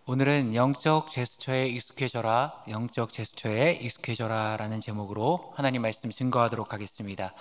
오늘은 영적 제스처에 익숙해져라, 영적 제스처에 익숙해져라 라는 제목으로 하나님 말씀 증거하도록 하겠습니다.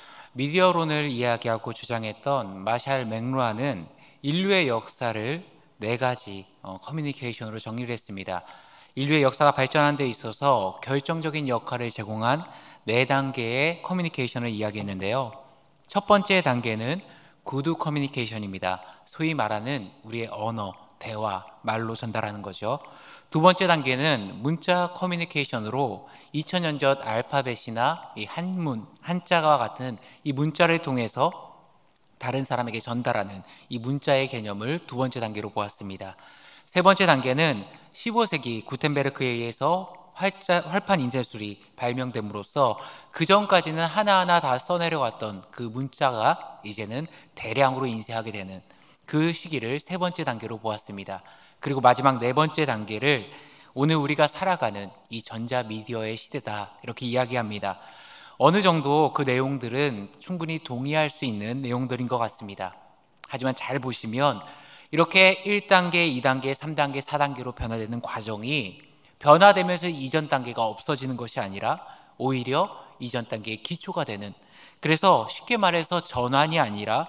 미디어론을 이야기하고 주장했던 마샬 맥루아는 인류의 역사를 네 가지 커뮤니케이션으로 정리를 했습니다. 인류의 역사가 발전하는 데 있어서 결정적인 역할을 제공한 네 단계의 커뮤니케이션을 이야기했는데요. 첫 번째 단계는 구두 커뮤니케이션입니다. 소위 말하는 우리의 언어, 대화, 말로 전달하는 거죠. 두 번째 단계는 문자 커뮤니케이션으로 2000년 전 알파벳이나 이 한문, 한자와 같은 이 문자를 통해서 다른 사람에게 전달하는 이 문자의 개념을 두 번째 단계로 보았습니다. 세 번째 단계는 15세기 구텐베르크에 의해서 활판 인쇄술이 발명됨으로써 그 전까지는 하나하나 다 써내려왔던 그 문자가 이제는 대량으로 인쇄하게 되는 그 시기를 세 번째 단계로 보았습니다. 그리고 마지막 네 번째 단계를 오늘 우리가 살아가는 이 전자미디어의 시대다 이렇게 이야기합니다. 어느 정도 그 내용들은 충분히 동의할 수 있는 내용들인 것 같습니다. 하지만 잘 보시면 이렇게 1단계, 2단계, 3단계, 4단계로 변화되는 과정이 변화되면서 이전 단계가 없어지는 것이 아니라 오히려 이전 단계의 기초가 되는, 그래서 쉽게 말해서 전환이 아니라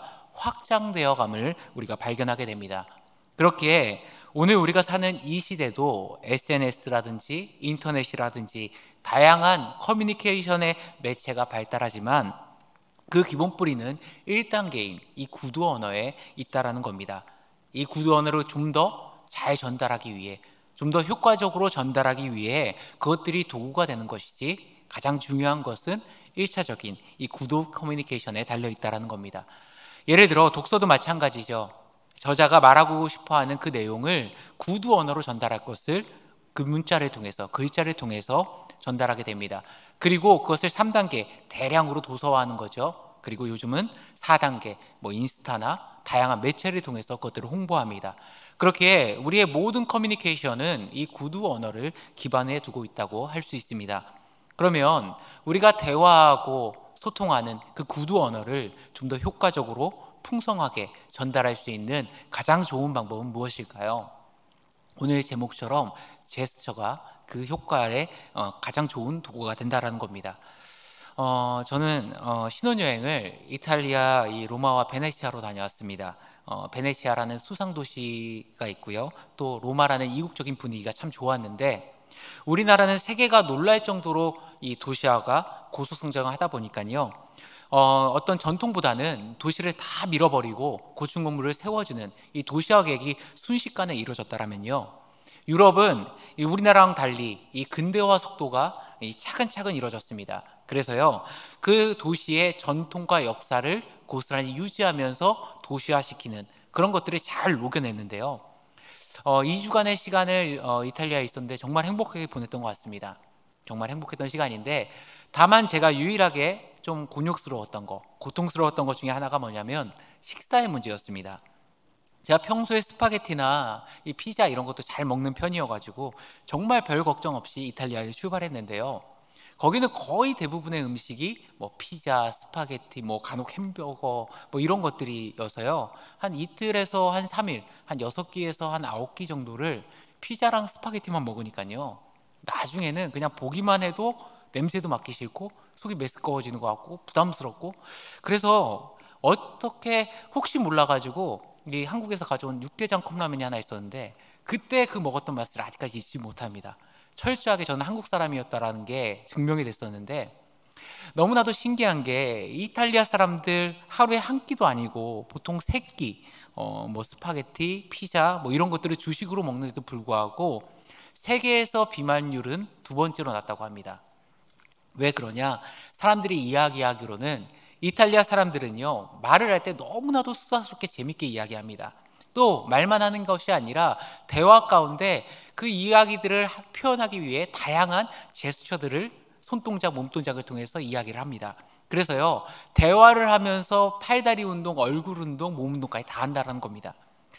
확장되어감을 우리가 발견하게 됩니다. 그렇기에 오늘 우리가 사는 이 시대도 SNS라든지 인터넷이라든지 다양한 커뮤니케이션의 매체가 발달하지만 그 기본 뿌리는 1단계인 이 구두 언어에 있다라는 겁니다. 이 구두 언어를 좀 더 잘 전달하기 위해, 좀 더 효과적으로 전달하기 위해 그것들이 도구가 되는 것이지, 가장 중요한 것은 1차적인 이 구두 커뮤니케이션에 달려 있다라는 겁니다. 예를 들어 독서도 마찬가지죠. 저자가 말하고 싶어하는 그 내용을 구두 언어로 전달할 것을 그 문자를 통해서, 글자를 통해서 전달하게 됩니다. 그리고 그것을 3단계 대량으로 도서화하는 거죠. 그리고 요즘은 4단계 인스타나 다양한 매체를 통해서 그것들을 홍보합니다. 그렇게 우리의 모든 커뮤니케이션은 이 구두 언어를 기반에 두고 있다고 할 수 있습니다. 그러면 우리가 대화하고 소통하는 그 구두 언어를 좀 더 효과적으로 풍성하게 전달할 수 있는 가장 좋은 방법은 무엇일까요? 오늘 제목처럼 제스처가 그 효과에 가장 좋은 도구가 된다는 겁니다. 저는 신혼여행을 이탈리아 이 로마와 베네치아로 다녀왔습니다. 베네치아라는 수상도시가 있고요. 또 로마라는 이국적인 분위기가 참 좋았는데, 우리나라는 세계가 놀랄 정도로 이 도시화가 고속성장을 하다 보니까요. 어떤 전통보다는 도시를 다 밀어버리고 고층 건물을 세워주는 이 도시화 계획이 순식간에 이루어졌다면요. 유럽은 우리나라랑 달리 이 근대화 속도가 차근차근 이루어졌습니다. 그래서요, 그 도시의 전통과 역사를 고스란히 유지하면서 도시화시키는 그런 것들을 잘 녹여냈는데요. 2주간의 시간을 이탈리아에 있었는데 정말 행복하게 보냈던 것 같습니다. 정말 행복했던 시간인데, 다만 제가 유일하게 좀 곤욕스러웠던 거, 고통스러웠던 것 중에 하나가 뭐냐면 식사의 문제였습니다. 제가 평소에 스파게티나 이 피자 이런 것도 잘 먹는 편이어가지고 정말 별 걱정 없이 이탈리아를 출발했는데요. 거기는 거의 대부분의 음식이 피자, 스파게티, 간혹 햄버거 이런 것들이어서요. 한 이틀에서 한 3일, 한 6끼에서 한 9끼 정도를 피자랑 스파게티만 먹으니까요. 나중에는 그냥 보기만 해도 냄새도 맡기 싫고 속이 메스꺼워지는 것 같고 부담스럽고, 그래서 어떻게 혹시 몰라가지고 이 한국에서 가져온 육개장 컵라면이 하나 있었는데 그때 그 먹었던 맛을 아직까지 잊지 못합니다. 철저하게 저는 한국 사람이었다라는 게 증명이 됐었는데, 너무나도 신기한 게 이탈리아 사람들 하루에 한 끼도 아니고 보통 세 끼, 스파게티, 피자 이런 것들을 주식으로 먹는데도 불구하고 세계에서 비만율은 두 번째로 낮다고 합니다. 왜 그러냐? 사람들이 이야기하기로는 이탈리아 사람들은요, 말을 할 때 너무나도 수다스럽게 재밌게 이야기합니다. 또 말만 하는 것이 아니라 대화 가운데 그 이야기들을 표현하기 위해 다양한 제스처들을, 손동작, 몸동작을 통해서 이야기를 합니다. 그래서요, 대화를 하면서 팔다리 운동, 얼굴 운동, 몸 운동까지 다 한다는 겁니다.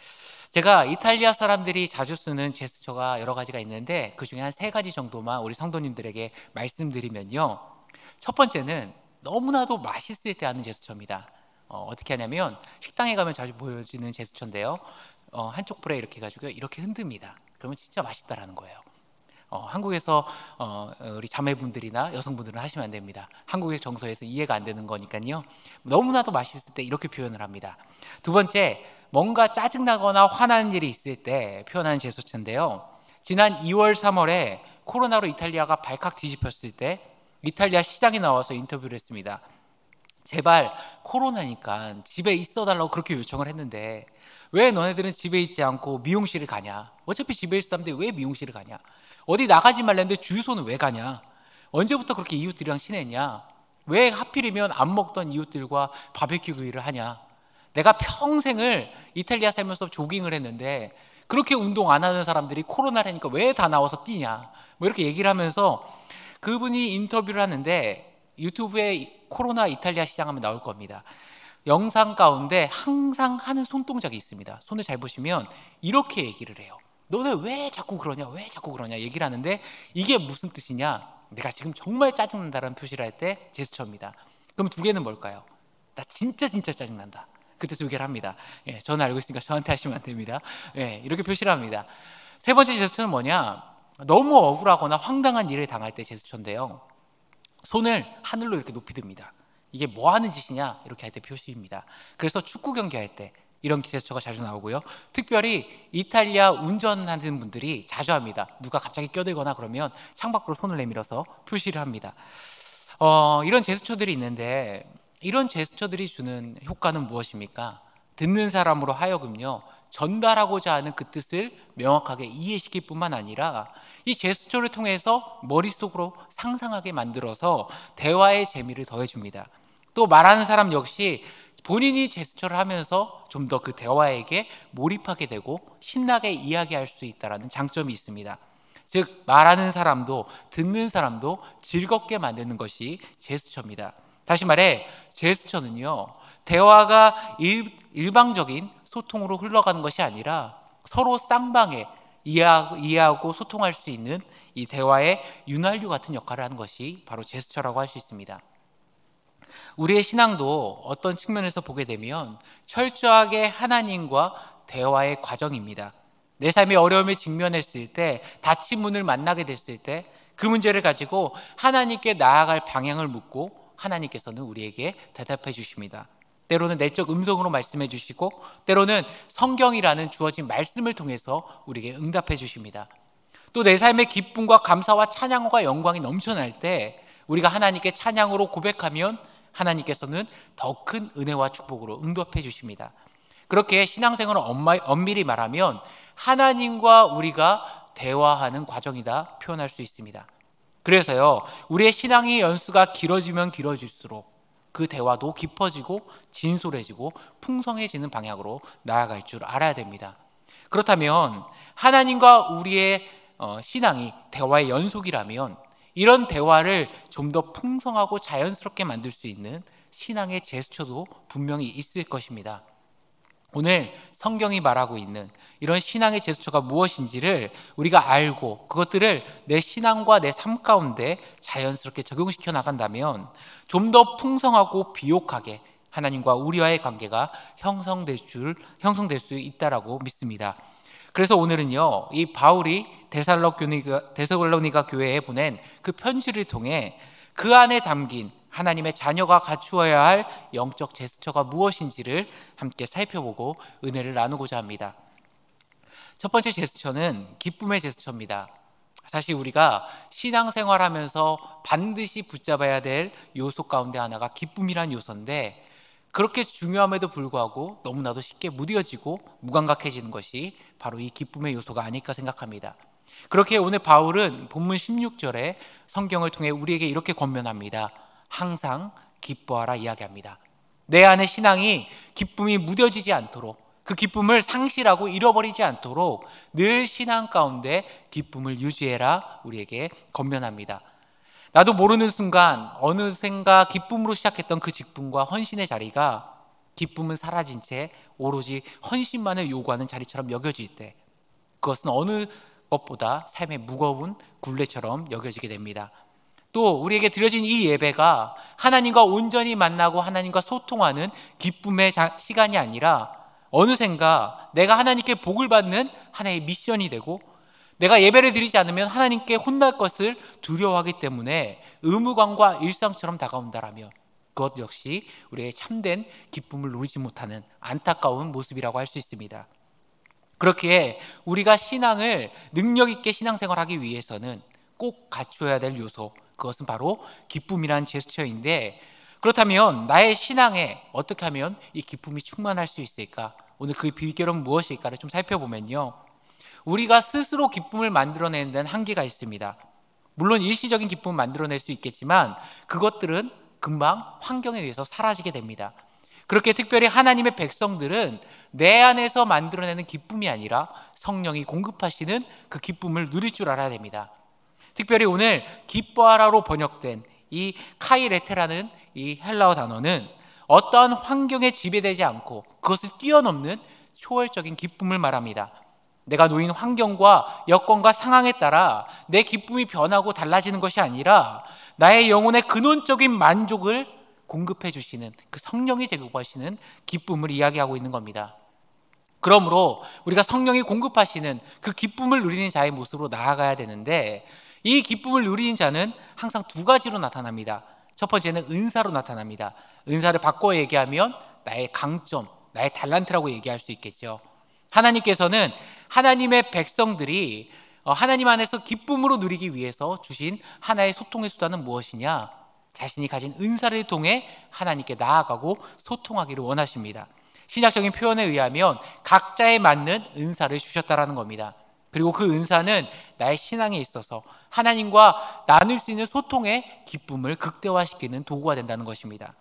제가 이탈리아 사람들이 자주 쓰는 제스처가 여러 가지가 있는데 그 중에 한 3가지 정도만 우리 성도님들에게 말씀드리면요. 첫 번째는 너무나도 맛있을 때 하는 제스처입니다. 어떻게 하냐면 식당에 가면 자주 보여지는 제스처인데요. 한쪽 볼에 이렇게 해가지고 이렇게 흔듭니다. 그러면 진짜 맛있다라는 거예요. 한국에서 우리 자매분들이나 여성분들은 하시면 안 됩니다. 한국의 정서에서 이해가 안 되는 거니까요. 너무나도 맛있을 때 이렇게 표현을 합니다. 두 번째, 뭔가 짜증나거나 화나는 일이 있을 때 표현하는 제스처인데요. 지난 2월, 3월에 코로나로 이탈리아가 발칵 뒤집혔을 때 이탈리아 시장에 나와서 인터뷰를 했습니다. 제발 코로나니까 집에 있어달라고 그렇게 요청을 했는데 왜 너네들은 집에 있지 않고 미용실을 가냐? 어차피 집에 있을 사람들이 왜 미용실을 가냐? 어디 나가지 말랬는데 주유소는 왜 가냐? 언제부터 그렇게 이웃들이랑 친했냐? 왜 하필이면 안 먹던 이웃들과 바베큐 구이를 하냐? 내가 평생을 이탈리아 살면서 조깅을 했는데 그렇게 운동 안 하는 사람들이 코로나라니까 왜 다 나와서 뛰냐? 뭐 이렇게 얘기를 하면서 그분이 인터뷰를 하는데 유튜브에 코로나 이탈리아 시장 하면 나올 겁니다. 영상 가운데 항상 하는 손동작이 있습니다. 손을 잘 보시면 이렇게 얘기를 해요. 너네 왜 자꾸 그러냐? 왜 자꾸 그러냐? 얘기를 하는데 이게 무슨 뜻이냐? 내가 지금 정말 짜증난다라는 표시를 할 때 제스처입니다. 그럼 두 개는 뭘까요? 나 진짜 짜증난다. 그때 두 개를 합니다. 저는 알고 있으니까 저한테 하시면 안 됩니다. 이렇게 표시를 합니다. 세 번째 제스처는 뭐냐? 너무 억울하거나 황당한 일을 당할 때 제스처인데요. 손을 하늘로 이렇게 높이 듭니다. 이게 뭐 하는 짓이냐? 이렇게 할 때 표시입니다. 그래서 축구 경기 할 때 이런 제스처가 자주 나오고요. 특별히 이탈리아 운전하는 분들이 자주 합니다. 누가 갑자기 껴들거나 그러면 창밖으로 손을 내밀어서 표시를 합니다. 이런 제스처들이 있는데 이런 제스처들이 주는 효과는 무엇입니까? 듣는 사람으로 하여금요, 전달하고자 하는 그 뜻을 명확하게 이해시킬 뿐만 아니라 이 제스처를 통해서 머릿속으로 상상하게 만들어서 대화의 재미를 더해줍니다. 또 말하는 사람 역시 본인이 제스처를 하면서 좀 더 그 대화에게 몰입하게 되고 신나게 이야기할 수 있다는 장점이 있습니다. 즉 말하는 사람도 듣는 사람도 즐겁게 만드는 것이 제스처입니다. 다시 말해 제스처는요, 대화가 일방적인 소통으로 흘러가는 것이 아니라 서로 쌍방에 이해하고 소통할 수 있는 이 대화의 윤활유 같은 역할을 하는 것이 바로 제스처라고 할 수 있습니다. 우리의 신앙도 어떤 측면에서 보게 되면 철저하게 하나님과 대화의 과정입니다. 내 삶의 어려움에 직면했을 때, 닫힌 문을 만나게 됐을 때 그 문제를 가지고 하나님께 나아갈 방향을 묻고 하나님께서는 우리에게 대답해 주십니다. 때로는 내적 음성으로 말씀해 주시고 때로는 성경이라는 주어진 말씀을 통해서 우리에게 응답해 주십니다. 또 내 삶의 기쁨과 감사와 찬양과 영광이 넘쳐날 때 우리가 하나님께 찬양으로 고백하면 하나님께서는 더 큰 은혜와 축복으로 응답해 주십니다. 그렇게 신앙생활을 엄밀히 말하면 하나님과 우리가 대화하는 과정이다 표현할 수 있습니다. 그래서요, 우리의 신앙의 연수가 길어지면 길어질수록 그 대화도 깊어지고 진솔해지고 풍성해지는 방향으로 나아갈 줄 알아야 됩니다. 그렇다면 하나님과 우리의 신앙이 대화의 연속이라면 이런 대화를 좀 더 풍성하고 자연스럽게 만들 수 있는 신앙의 제스처도 분명히 있을 것입니다. 오늘 성경이 말하고 있는 이런 신앙의 제스처가 무엇인지를 우리가 알고 그것들을 내 신앙과 내 삶 가운데 자연스럽게 적용시켜 나간다면 좀 더 풍성하고 비옥하게 하나님과 우리와의 관계가 형성될 수 있다라고 믿습니다. 그래서 오늘은요, 이 바울이 데살로니가 교회에 보낸 그 편지를 통해 그 안에 담긴 하나님의 자녀가 갖추어야 할 영적 제스처가 무엇인지를 함께 살펴보고 은혜를 나누고자 합니다. 첫 번째 제스처는 기쁨의 제스처입니다. 사실 우리가 신앙생활하면서 반드시 붙잡아야 될 요소 가운데 하나가 기쁨이란 요소인데 그렇게 중요함에도 불구하고 너무나도 쉽게 무뎌지고 무감각해지는 것이 바로 이 기쁨의 요소가 아닐까 생각합니다. 그렇게 오늘 바울은 본문 16절에 성경을 통해 우리에게 이렇게 권면합니다. 항상 기뻐하라 이야기합니다. 내 안에 신앙이 기쁨이 무뎌지지 않도록 그 기쁨을 상실하고 잃어버리지 않도록 늘 신앙 가운데 기쁨을 유지해라 우리에게 권면합니다. 나도 모르는 순간 어느샌가 기쁨으로 시작했던 그 기쁨과 헌신의 자리가 기쁨은 사라진 채 오로지 헌신만을 요구하는 자리처럼 여겨질 때 그것은 어느 것보다 삶의 무거운 굴레처럼 여겨지게 됩니다. 또 우리에게 드려진 이 예배가 하나님과 온전히 만나고 하나님과 소통하는 기쁨의 시간이 아니라 어느샌가 내가 하나님께 복을 받는 하나의 미션이 되고 내가 예배를 드리지 않으면 하나님께 혼날 것을 두려워하기 때문에 의무감과 일상처럼 다가온다라면 그것 역시 우리의 참된 기쁨을 누리지 못하는 안타까운 모습이라고 할 수 있습니다. 그렇기에 우리가 신앙을 능력 있게 신앙생활하기 위해서는 꼭 갖추어야 될 요소, 그것은 바로 기쁨이라는 제스처인데, 그렇다면 나의 신앙에 어떻게 하면 이 기쁨이 충만할 수 있을까? 오늘 그 비결은 무엇일까를 좀 살펴보면요, 우리가 스스로 기쁨을 만들어내는 데는 한계가 있습니다. 물론 일시적인 기쁨을 만들어낼 수 있겠지만 그것들은 금방 환경에 의해서 사라지게 됩니다. 그렇게 특별히 하나님의 백성들은 내 안에서 만들어내는 기쁨이 아니라 성령이 공급하시는 그 기쁨을 누릴 줄 알아야 됩니다. 특별히 오늘 기뻐하라로 번역된 이 카이레테라는 이 헬라어 단어는 어떠한 환경에 지배되지 않고 그것을 뛰어넘는 초월적인 기쁨을 말합니다. 내가 놓인 환경과 여건과 상황에 따라 내 기쁨이 변하고 달라지는 것이 아니라 나의 영혼의 근원적인 만족을 공급해 주시는 그 성령이 제공하시는 기쁨을 이야기하고 있는 겁니다. 그러므로 우리가 성령이 공급하시는 그 기쁨을 누리는 자의 모습으로 나아가야 되는데, 이 기쁨을 누리는 자는 항상 두 가지로 나타납니다. 첫 번째는 은사로 나타납니다. 은사를 바꿔 얘기하면 나의 강점, 나의 달란트라고 얘기할 수 있겠죠. 하나님께서는 하나님의 백성들이 하나님 안에서 기쁨으로 누리기 위해서 주신 하나의 소통의 수단은 무엇이냐? 자신이 가진 은사를 통해 하나님께 나아가고 소통하기를 원하십니다. 신학적인 표현에 의하면 각자에 맞는 은사를 주셨다라는 겁니다. 그리고 그 은사는 나의 신앙에 있어서 하나님과 나눌 수 있는 소통의 기쁨을 극대화시키는 도구가 된다는 것입니다.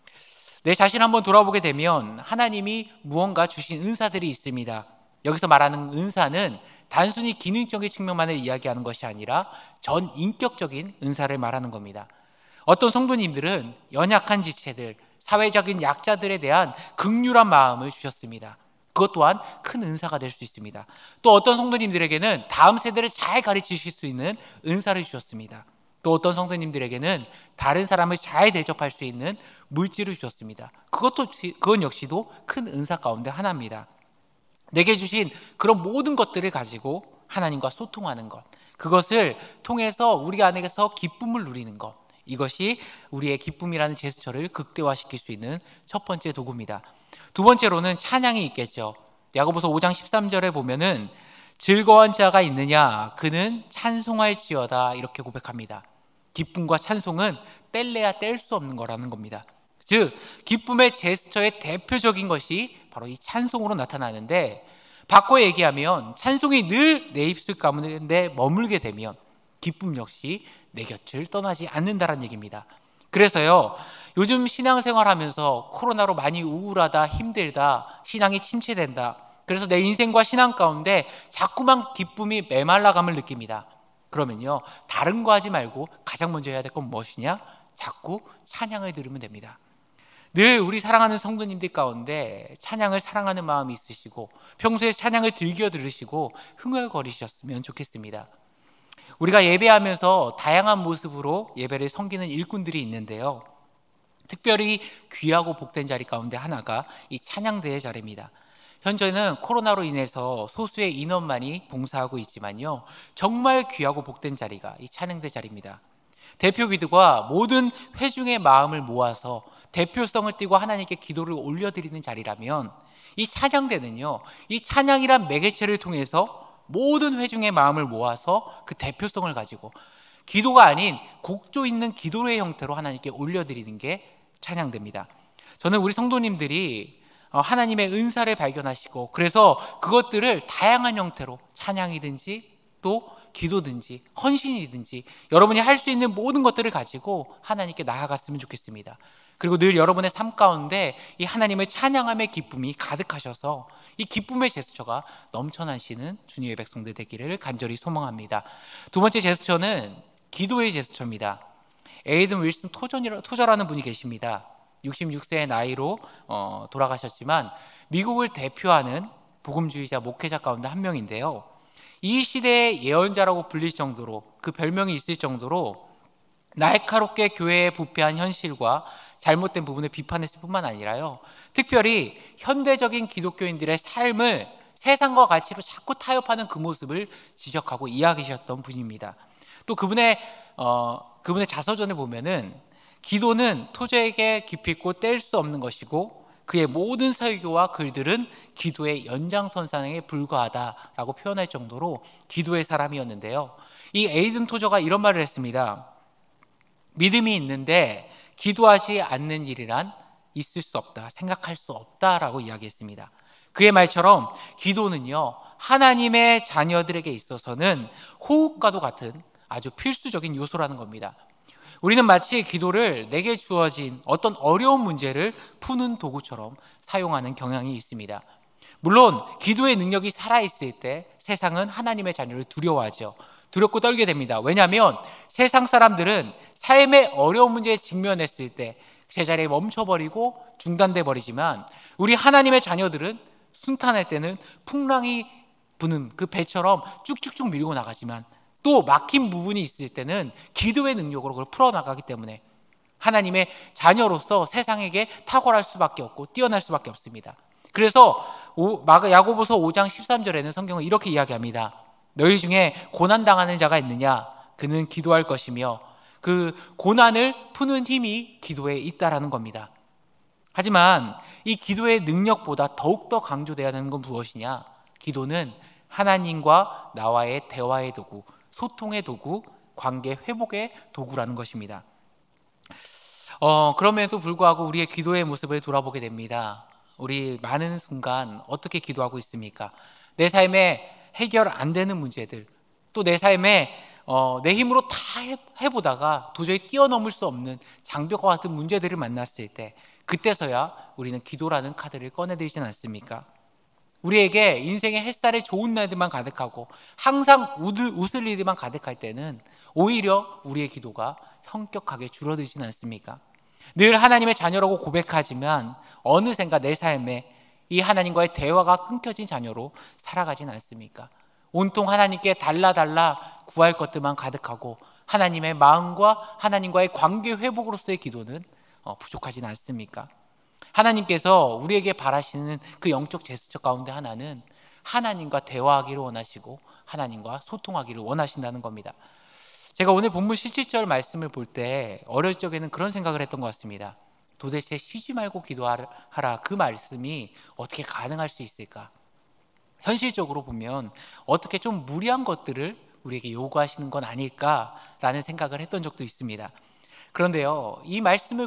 내 자신 한번 돌아보게 되면 하나님이 무언가 주신 은사들이 있습니다. 여기서 말하는 은사는 단순히 기능적인 측면만을 이야기하는 것이 아니라 전 인격적인 은사를 말하는 겁니다. 어떤 성도님들은 연약한 지체들, 사회적인 약자들에 대한 긍휼한 마음을 주셨습니다. 그것 또한 큰 은사가 될 수 있습니다. 또 어떤 성도님들에게는 다음 세대를 잘 가르치실 수 있는 은사를 주셨습니다. 또 어떤 성도님들에게는 다른 사람을 잘 대접할 수 있는 물질을 주셨습니다. 그건 역시도 큰 은사 가운데 하나입니다. 내게 주신 그런 모든 것들을 가지고 하나님과 소통하는 것, 그것을 통해서 우리 안에서 기쁨을 누리는 것, 이것이 우리의 기쁨이라는 제스처를 극대화시킬 수 있는 첫 번째 도구입니다. 두 번째로는 찬양이 있겠죠. 야고보서 5장 13절에 보면은 즐거운 자가 있느냐, 그는 찬송할지어다, 이렇게 고백합니다. 기쁨과 찬송은 뗄래야 뗄 수 없는 거라는 겁니다. 즉 기쁨의 제스처의 대표적인 것이 바로 이 찬송으로 나타나는데, 바꿔 얘기하면 찬송이 늘 내 입술 가운데 머물게 되면 기쁨 역시 내 곁을 떠나지 않는다는 얘기입니다. 그래서요, 요즘 신앙생활하면서 코로나로 많이 우울하다, 힘들다, 신앙이 침체된다, 그래서 내 인생과 신앙 가운데 자꾸만 기쁨이 메말라감을 느낍니다. 그러면요, 다른 거 하지 말고 가장 먼저 해야 될 건 무엇이냐? 자꾸 찬양을 들으면 됩니다. 늘 우리 사랑하는 성도님들 가운데 찬양을 사랑하는 마음이 있으시고 평소에 찬양을 즐겨 들으시고 흥얼거리셨으면 좋겠습니다. 우리가 예배하면서 다양한 모습으로 예배를 섬기는 일꾼들이 있는데요, 특별히 귀하고 복된 자리 가운데 하나가 이 찬양대의 자리입니다. 현재는 코로나로 인해서 소수의 인원만이 봉사하고 있지만요, 정말 귀하고 복된 자리가 이 찬양대 자리입니다. 대표 기도가 모든 회중의 마음을 모아서 대표성을 띠고 하나님께 기도를 올려드리는 자리라면, 이 찬양대는요, 이 찬양이란 매개체를 통해서 모든 회중의 마음을 모아서 그 대표성을 가지고 기도가 아닌 곡조 있는 기도의 형태로 하나님께 올려드리는 게 찬양대입니다. 저는 우리 성도님들이 하나님의 은사를 발견하시고 그래서 그것들을 다양한 형태로 찬양이든지 또 기도든지 헌신이든지 여러분이 할 수 있는 모든 것들을 가지고 하나님께 나아갔으면 좋겠습니다. 그리고 늘 여러분의 삶 가운데 이 하나님을 찬양함의 기쁨이 가득하셔서 이 기쁨의 제스처가 넘쳐나시는 주님의 백성들 되기를 간절히 소망합니다. 두 번째 제스처는 기도의 제스처입니다. 에이든 윌슨 토저라는 분이 계십니다. 66세의 나이로 돌아가셨지만 미국을 대표하는 복음주의자 목회자 가운데 한 명인데요, 이 시대의 예언자라고 불릴 정도로, 그 별명이 있을 정도로 날카롭게 교회의 부패한 현실과 잘못된 부분을 비판했을 뿐만 아니라요, 특별히 현대적인 기독교인들의 삶을 세상과 가치로 자꾸 타협하는 그 모습을 지적하고 이야기하셨던 분입니다. 또 그분의 자서전에 보면은 기도는 토저에게 기필코 뗄 수 없는 것이고 그의 모든 설교와 글들은 기도의 연장선상에 불과하다라고 표현할 정도로 기도의 사람이었는데요. 이 에이든 토저가 이런 말을 했습니다. 믿음이 있는데 기도하지 않는 일이란 있을 수 없다, 생각할 수 없다라고 이야기했습니다. 그의 말처럼 기도는요, 하나님의 자녀들에게 있어서는 호흡과도 같은 아주 필수적인 요소라는 겁니다. 우리는 마치 기도를 내게 주어진 어떤 어려운 문제를 푸는 도구처럼 사용하는 경향이 있습니다. 물론 기도의 능력이 살아있을 때 세상은 하나님의 자녀를 두려워하죠. 두렵고 떨게 됩니다. 왜냐하면 세상 사람들은 삶의 어려운 문제에 직면했을 때 제자리에 멈춰버리고 중단돼 버리지만 우리 하나님의 자녀들은 순탄할 때는 풍랑이 부는 그 배처럼 쭉쭉쭉 밀고 나가지만 또 막힌 부분이 있을 때는 기도의 능력으로 그걸 풀어나가기 때문에 하나님의 자녀로서 세상에게 탁월할 수밖에 없고 뛰어날 수밖에 없습니다. 그래서 야고보서 5장 13절에는 성경은 이렇게 이야기합니다. 너희 중에 고난당하는 자가 있느냐? 그는 기도할 것이며 그 고난을 푸는 힘이 기도에 있다라는 겁니다. 하지만 이 기도의 능력보다 더욱더 강조되어야 하는 건 무엇이냐? 기도는 하나님과 나와의 대화의 도구, 소통의 도구, 관계 회복의 도구라는 것입니다. 그럼에도 불구하고 우리의 기도의 모습을 돌아보게 됩니다. 우리 많은 순간 어떻게 기도하고 있습니까? 내 삶에 해결 안 되는 문제들, 또 내 삶에 내 힘으로 다 해보다가 도저히 뛰어넘을 수 없는 장벽과 같은 문제들을 만났을 때 그때서야 우리는 기도라는 카드를 꺼내들진 않습니까? 우리에게 인생의 햇살에 좋은 날들만 가득하고 항상 웃을 일들만 가득할 때는 오히려 우리의 기도가 현격하게 줄어들진 않습니까? 늘 하나님의 자녀라고 고백하지만 어느샌가 내 삶에 이 하나님과의 대화가 끊겨진 자녀로 살아가진 않습니까? 온통 하나님께 달라 구할 것들만 가득하고 하나님의 마음과 하나님과의 관계 회복으로서의 기도는 부족하진 않습니까? 하나님께서 우리에게 바라시는 그 영적 제스처 가운데 하나는 하나님과 대화하기를 원하시고 하나님과 소통하기를 원하신다는 겁니다. 제가 오늘 본문 17절 말씀을 볼 때 어릴 적에는 그런 생각을 했던 것 같습니다. 도대체 쉬지 말고 기도하라 그 말씀이 어떻게 가능할 수 있을까? 현실적으로 보면 어떻게 좀 무리한 것들을 우리에게 요구하시는 건 아닐까라는 생각을 했던 적도 있습니다. 그런데요, 이 말씀을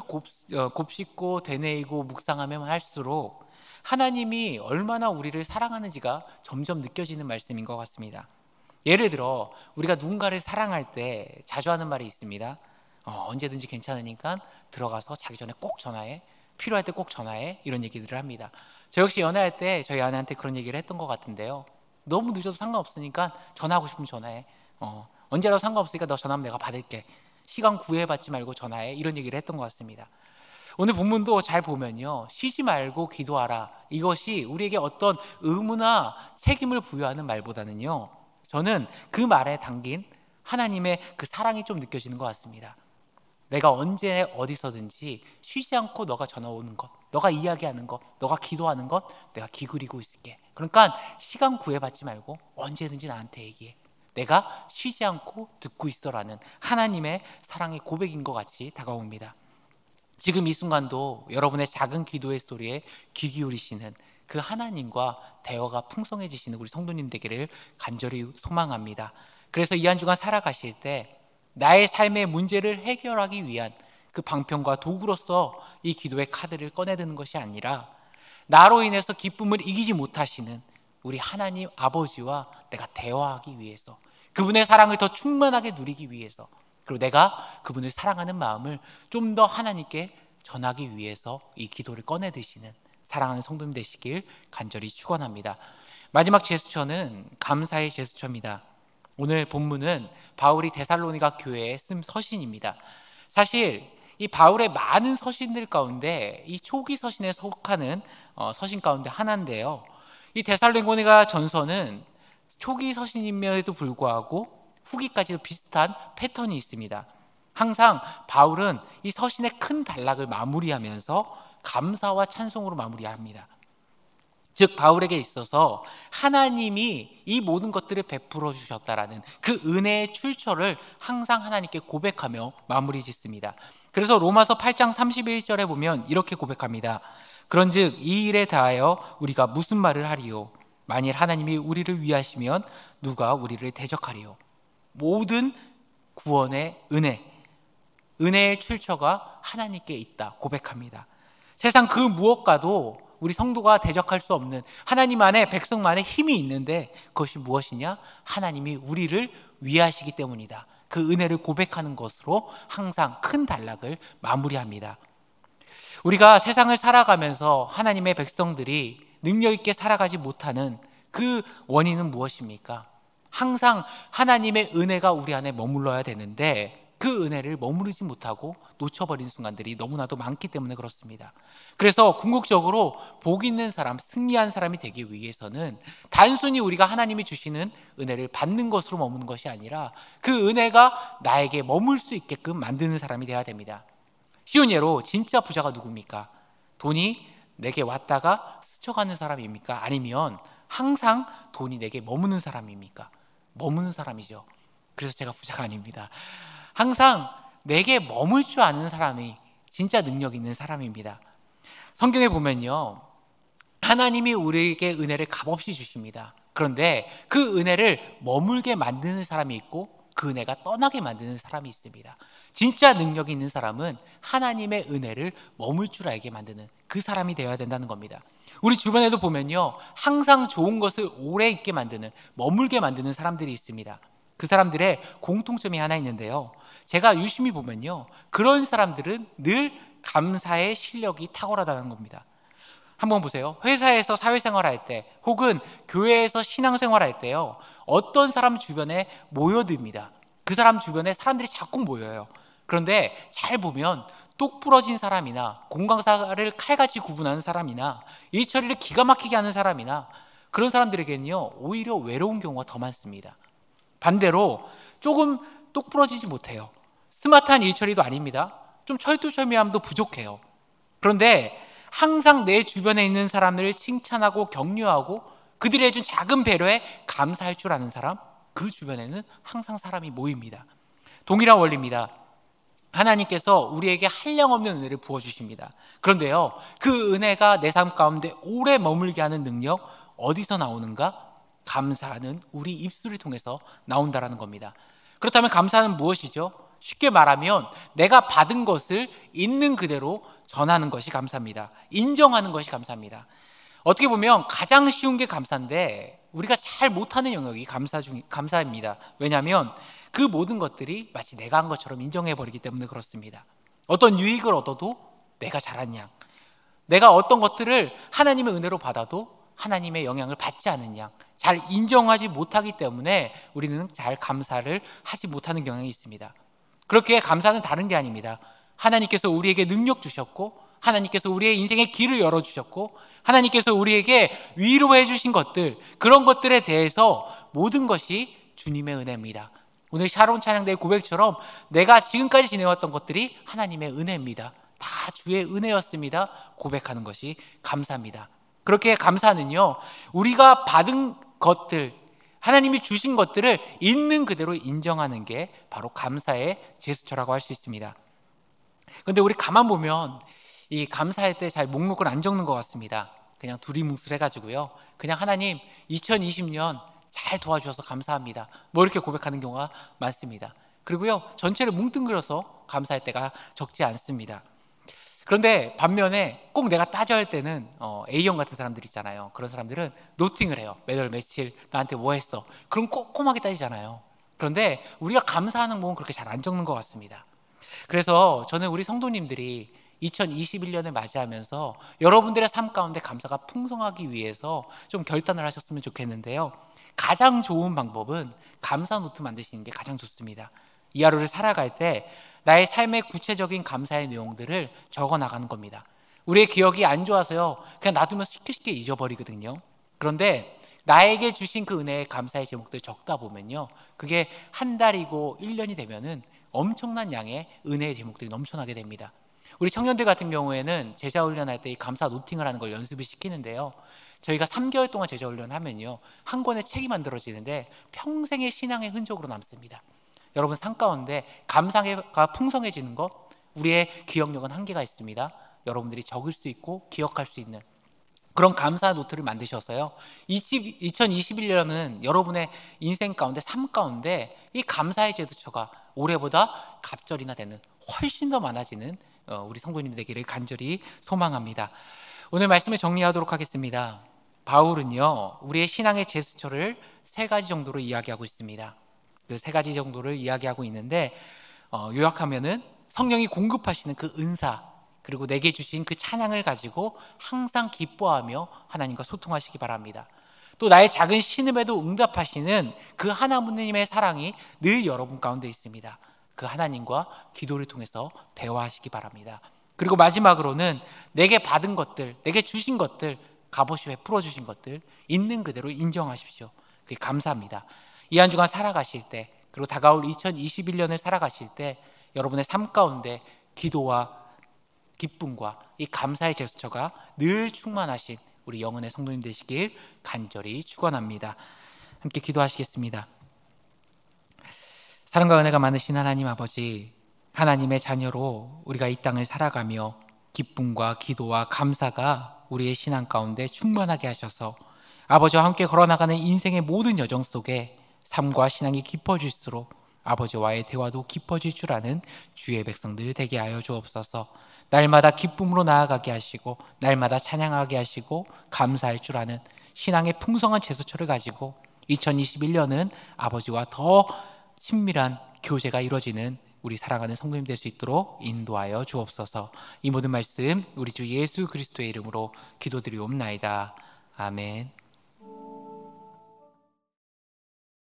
곱씹고 되뇌이고 묵상하면 할수록 하나님이 얼마나 우리를 사랑하는지가 점점 느껴지는 말씀인 것 같습니다. 예를 들어 우리가 누군가를 사랑할 때 자주 하는 말이 있습니다. 언제든지 괜찮으니까 들어가서 자기 전에 꼭 전화해, 필요할 때 꼭 전화해, 이런 얘기들을 합니다. 저 역시 연애할 때 저희 아내한테 그런 얘기를 했던 것 같은데요, 너무 늦어도 상관없으니까 전화하고 싶으면 전화해, 언제라도 상관없으니까 너 전화하면 내가 받을게, 시간 구애받지 말고 전화해, 이런 얘기를 했던 것 같습니다. 오늘 본문도 잘 보면요, 쉬지 말고 기도하라, 이것이 우리에게 어떤 의무나 책임을 부여하는 말보다는요, 저는 그 말에 담긴 하나님의 그 사랑이 좀 느껴지는 것 같습니다. 내가 언제 어디서든지 쉬지 않고 너가 전화 오는 것, 너가 이야기하는 것, 너가 기도하는 것 내가 기울이고 있을게. 그러니까 시간 구애받지 말고 언제든지 나한테 얘기해. 내가 쉬지 않고 듣고 있어라는 하나님의 사랑의 고백인 것 같이 다가옵니다. 지금 이 순간도 여러분의 작은 기도의 소리에 귀 기울이시는 그 하나님과 대화가 풍성해지시는 우리 성도님 되기를 간절히 소망합니다. 그래서 이 한 주간 살아가실 때 나의 삶의 문제를 해결하기 위한 그 방편과 도구로서 이 기도의 카드를 꺼내드는 것이 아니라 나로 인해서 기쁨을 이기지 못하시는 우리 하나님 아버지와 내가 대화하기 위해서, 그분의 사랑을 더 충만하게 누리기 위해서, 그리고 내가 그분을 사랑하는 마음을 좀 더 하나님께 전하기 위해서 이 기도를 꺼내드시는 사랑하는 성도님 되시길 간절히 축원합니다. 마지막 제스처는 감사의 제스처입니다. 오늘 본문은 바울이 데살로니가 교회에 쓴 서신입니다. 사실 이 바울의 많은 서신들 가운데 이 초기 서신에 속하는 서신 가운데 하나인데요, 이 데살로니가 전서는 초기 서신임에도 불구하고 후기까지도 비슷한 패턴이 있습니다. 항상 바울은 이 서신의 큰 단락을 마무리하면서 감사와 찬송으로 마무리합니다. 즉 바울에게 있어서 하나님이 이 모든 것들을 베풀어 주셨다라는 그 은혜의 출처를 항상 하나님께 고백하며 마무리 짓습니다. 그래서 로마서 8장 31절에 보면 이렇게 고백합니다. 그런즉 이 일에 대하여 우리가 무슨 말을 하리요? 만일 하나님이 우리를 위하시면 누가 우리를 대적하리요? 모든 구원의 은혜의 출처가 하나님께 있다 고백합니다. 세상 그 무엇과도 우리 성도가 대적할 수 없는 하나님 안에 백성만의 힘이 있는데 그것이 무엇이냐? 하나님이 우리를 위하시기 때문이다. 그 은혜를 고백하는 것으로 항상 큰 단락을 마무리합니다. 우리가 세상을 살아가면서 하나님의 백성들이 능력 있게 살아가지 못하는 그 원인은 무엇입니까? 항상 하나님의 은혜가 우리 안에 머물러야 되는데 그 은혜를 머무르지 못하고 놓쳐버린 순간들이 너무나도 많기 때문에 그렇습니다. 그래서 궁극적으로 복 있는 사람, 승리한 사람이 되기 위해서는 단순히 우리가 하나님이 주시는 은혜를 받는 것으로 머무는 것이 아니라 그 은혜가 나에게 머물 수 있게끔 만드는 사람이 되어야 됩니다. 쉬운 예로 진짜 부자가 누굽니까? 돈이 내게 왔다가 스쳐가는 사람입니까? 아니면 항상 돈이 내게 머무는 사람입니까? 머무는 사람이죠. 그래서 제가 부자가 아닙니다. 항상 내게 머물 줄 아는 사람이 진짜 능력 있는 사람입니다. 성경에 보면요, 하나님이 우리에게 은혜를 값없이 주십니다. 그런데 그 은혜를 머물게 만드는 사람이 있고 그 은혜가 떠나게 만드는 사람이 있습니다. 진짜 능력이 있는 사람은 하나님의 은혜를 머물 줄 알게 만드는 그 사람이 되어야 된다는 겁니다. 우리 주변에도 보면요, 항상 좋은 것을 오래 있게 만드는, 머물게 만드는 사람들이 있습니다. 그 사람들의 공통점이 하나 있는데요, 제가 유심히 보면요, 그런 사람들은 늘 감사의 실력이 탁월하다는 겁니다. 한번 보세요. 회사에서 사회생활할 때 혹은 교회에서 신앙생활할 때요, 어떤 사람 주변에 모여듭니다. 그 사람 주변에 사람들이 자꾸 모여요. 그런데 잘 보면 똑 부러진 사람이나 공강사를 칼같이 구분하는 사람이나 일 처리를 기가 막히게 하는 사람이나 그런 사람들에게는요, 오히려 외로운 경우가 더 많습니다. 반대로 조금 똑 부러지지 못해요. 스마트한 일 처리도 아닙니다. 좀 철두철미함도 부족해요. 그런데 항상 내 주변에 있는 사람들을 칭찬하고 격려하고 그들이 해준 작은 배려에 감사할 줄 아는 사람, 그 주변에는 항상 사람이 모입니다. 동일한 원리입니다. 하나님께서 우리에게 한량없는 은혜를 부어주십니다. 그런데요, 그 은혜가 내 삶 가운데 오래 머물게 하는 능력 어디서 나오는가? 감사하는 우리 입술을 통해서 나온다라는 겁니다. 그렇다면 감사는 무엇이죠? 쉽게 말하면 내가 받은 것을 있는 그대로 전하는 것이 감사입니다. 인정하는 것이 감사입니다. 어떻게 보면 가장 쉬운 게 감사인데 우리가 잘 못하는 영역이 감사입니다. 왜냐하면 그 모든 것들이 마치 내가 한 것처럼 인정해버리기 때문에 그렇습니다. 어떤 유익을 얻어도 내가 잘한 양, 내가 어떤 것들을 하나님의 은혜로 받아도 하나님의 영향을 받지 않은 양, 잘 인정하지 못하기 때문에 우리는 잘 감사를 하지 못하는 경향이 있습니다. 그렇게 감사는 다른 게 아닙니다. 하나님께서 우리에게 능력 주셨고 하나님께서 우리의 인생의 길을 열어주셨고 하나님께서 우리에게 위로해 주신 것들, 그런 것들에 대해서 모든 것이 주님의 은혜입니다. 오늘 샤론 찬양대의 고백처럼 내가 지금까지 지내왔던 것들이 하나님의 은혜입니다. 다 주의 은혜였습니다. 고백하는 것이 감사입니다. 그렇게 감사는요, 우리가 받은 것들, 하나님이 주신 것들을 있는 그대로 인정하는 게 바로 감사의 제스처라고 할 수 있습니다. 그런데 우리 가만 보면 이 감사할 때 잘 목록을 안 적는 것 같습니다. 그냥 두리뭉술 해가지고요, 그냥 하나님 2020년 잘 도와주셔서 감사합니다, 뭐 이렇게 고백하는 경우가 많습니다. 그리고요, 전체를 뭉뚱그려서 감사할 때가 적지 않습니다. 그런데 반면에 꼭 내가 따져야 할 때는 A형 같은 사람들 있잖아요. 그런 사람들은 노팅을 해요. 매달 며칠 나한테 뭐 했어, 그럼 꼼꼼하게 따지잖아요. 그런데 우리가 감사하는 부분은 그렇게 잘 안 적는 것 같습니다. 그래서 저는 우리 성도님들이 2021년을 맞이하면서 여러분들의 삶 가운데 감사가 풍성하기 위해서 좀 결단을 하셨으면 좋겠는데요, 가장 좋은 방법은 감사 노트 만드시는 게 가장 좋습니다. 이 하루를 살아갈 때 나의 삶의 구체적인 감사의 내용들을 적어 나가는 겁니다. 우리의 기억이 안 좋아서요, 그냥 놔두면 쉽게 잊어버리거든요. 그런데 나에게 주신 그 은혜의 감사의 제목들 적다 보면요, 그게 한 달이고 1년이 되면은 엄청난 양의 은혜의 제목들이 넘쳐나게 됩니다. 우리 청년들 같은 경우에는 제자 훈련할 때 이 감사 노팅을 하는 걸 연습을 시키는데요. 저희가 3개월 동안 제자 훈련하면요, 한 권의 책이 만들어지는데 평생의 신앙의 흔적으로 남습니다. 여러분, 삶 가운데 감사가 풍성해지는 것, 우리의 기억력은 한계가 있습니다. 여러분들이 적을 수 있고 기억할 수 있는 그런 감사 노트를 만드셔서요, 2021년은 여러분의 인생 가운데, 삶 가운데 이 감사의 제스처가 올해보다 갑절이나 되는, 훨씬 더 많아지는 우리 성도님들 되기를 간절히 소망합니다. 오늘 말씀을 정리하도록 하겠습니다. 바울은요, 우리의 신앙의 제스처를 3가지 정도로 이야기하고 있습니다. 그 3가지 정도를 이야기하고 있는데, 요약하면은 성령이 공급하시는 그 은사, 그리고 내게 주신 그 찬양을 가지고 항상 기뻐하며 하나님과 소통하시기 바랍니다. 또 나의 작은 신음에도 응답하시는 그 하나님의 사랑이 늘 여러분 가운데 있습니다. 그 하나님과 기도를 통해서 대화하시기 바랍니다. 그리고 마지막으로는 내게 받은 것들, 내게 주신 것들, 값없이 베풀어 주신 것들 있는 그대로 인정하십시오. 그게 감사합니다. 이 한 주간 살아가실 때, 그리고 다가올 2021년을 살아가실 때 여러분의 삶 가운데 기도와 기쁨과 이 감사의 제스처가 늘 충만하신 우리 영혼의 성도님 되시길 간절히 축원합니다. 함께 기도하시겠습니다. 사랑과 은혜가 많으신 하나님 아버지, 하나님의 자녀로 우리가 이 땅을 살아가며 기쁨과 기도와 감사가 우리의 신앙 가운데 충만하게 하셔서 아버지와 함께 걸어나가는 인생의 모든 여정 속에 삶과 신앙이 깊어질수록 아버지와의 대화도 깊어질 줄 아는 주의 백성들 되게 하여 주옵소서. 날마다 기쁨으로 나아가게 하시고 날마다 찬양하게 하시고 감사할 줄 아는 신앙의 풍성한 제스처를 가지고 2021년은 아버지와 더 친밀한 교제가 이루어지는 우리 사랑하는 성도님 될 수 있도록 인도하여 주옵소서. 이 모든 말씀 우리 주 예수 그리스도의 이름으로 기도드리옵나이다. 아멘.